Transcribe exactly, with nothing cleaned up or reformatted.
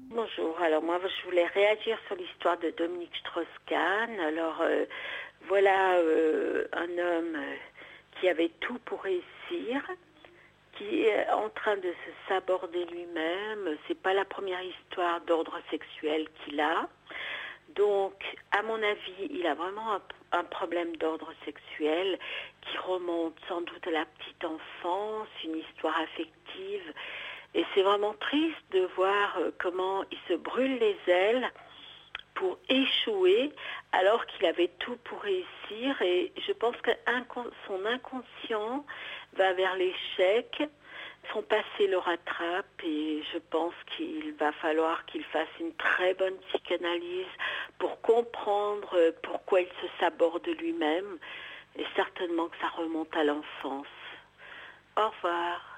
Bonjour, alors moi je voulais réagir sur l'histoire de Dominique Strauss-Kahn. Alors euh, voilà euh, un homme euh, qui avait tout pour réussir, qui est en train de se saborder lui-même. C'est pas la première histoire d'ordre sexuel qu'il a. Donc, à mon avis, il a vraiment un, un problème d'ordre sexuel qui remonte sans doute à la petite enfance, une histoire affective. Et c'est vraiment triste de voir euh, comment il se brûle les ailes pour échouer alors qu'il avait tout pour réussir. Et je pense que incon- son inconscient va vers l'échec. Son passé le rattrape et je pense qu'il va falloir qu'il fasse une très bonne psychanalyse pour comprendre euh, pourquoi il se saborde lui-même. Et certainement que ça remonte à l'enfance. Au revoir.